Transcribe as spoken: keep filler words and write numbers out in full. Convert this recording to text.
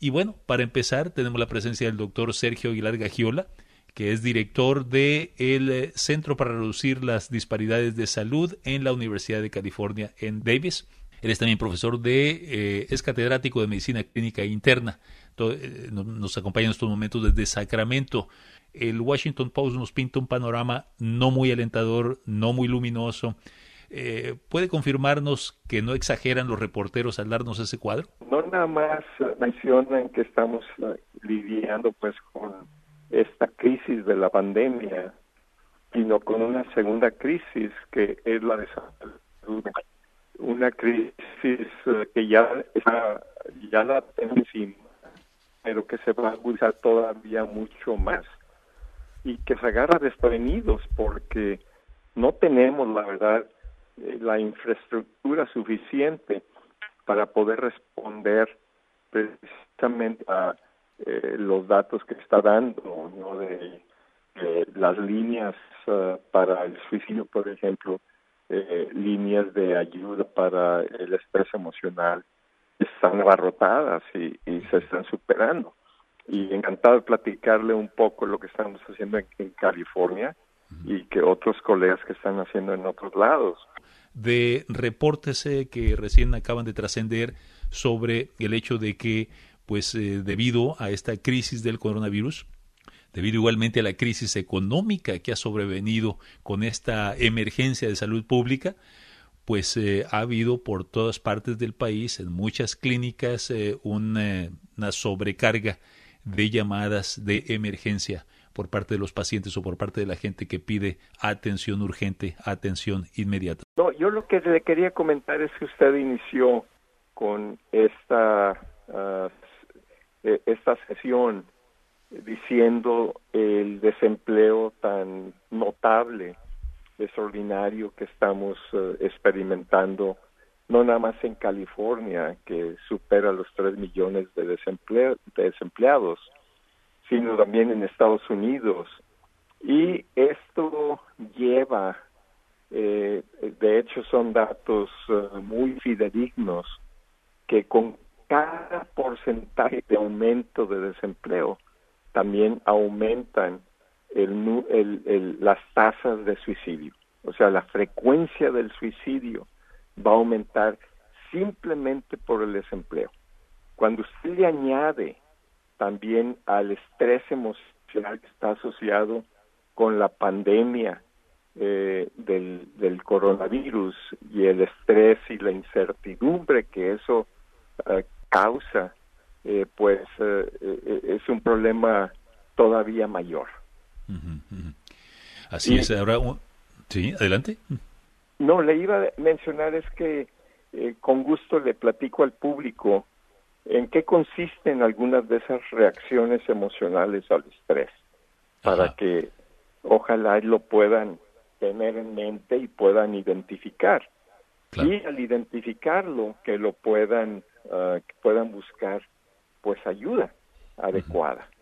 Y bueno, para empezar tenemos la presencia del doctor Sergio Aguilar Gagiola, que es director del Centro para Reducir las Disparidades de Salud en la Universidad de California en Davis. Él es también profesor de, eh, es catedrático de Medicina Clínica Interna. Todo, eh, nos acompaña en estos momentos desde Sacramento. El Washington Post nos pinta un panorama no muy alentador, no muy luminoso. Eh, ¿Puede confirmarnos que no exageran los reporteros al darnos ese cuadro? No nada más mencionan que estamos uh, lidiando pues con esta crisis de la pandemia, sino con una segunda crisis que es la de salud. Una crisis uh, que ya está, ya la tenemos encima, pero que se va a agudizar todavía mucho más y que se agarra desprevenidos porque no tenemos, la verdad, eh, la infraestructura suficiente para poder responder precisamente a eh, los datos que está dando, ¿no? De eh, las líneas uh, para el suicidio, por ejemplo, eh, líneas de ayuda para el estrés emocional están abarrotadas y, y se están superando. Y encantado de platicarle un poco lo que estamos haciendo en, en California y que otros colegas que están haciendo en otros lados. De reportes eh, que recién acaban de trascender sobre el hecho de que, pues, eh, debido a esta crisis del coronavirus, debido igualmente a la crisis económica que ha sobrevenido con esta emergencia de salud pública, pues eh, ha habido por todas partes del país, en muchas clínicas, eh, una, una sobrecarga de llamadas de emergencia por parte de los pacientes o por parte de la gente que pide atención urgente, atención inmediata. No, yo lo que le quería comentar es que usted inició con esta uh, esta sesión diciendo el desempleo tan notable, extraordinario que estamos uh, experimentando, no nada más en California, que supera los tres millones de, desempleo, de desempleados, sino también en Estados Unidos. Y esto lleva, eh, de hecho son datos uh, muy fidedignos, que con cada porcentaje de aumento de desempleo, también aumentan el, el, el, las tasas de suicidio. O sea, la frecuencia del suicidio va a aumentar simplemente por el desempleo. Cuando usted le añade también al estrés emocional que está asociado con la pandemia eh, del, del coronavirus y el estrés y la incertidumbre que eso uh, causa, eh, pues uh, eh, es un problema todavía mayor. Uh-huh, uh-huh. Así y, es. Ahora, sí, adelante. No, le iba a mencionar es que eh, con gusto le platico al público en qué consisten algunas de esas reacciones emocionales al estrés, para Ajá. que ojalá lo puedan tener en mente y puedan identificar. Claro. Y al identificarlo, que lo puedan, uh, que puedan buscar pues ayuda adecuada. Uh-huh.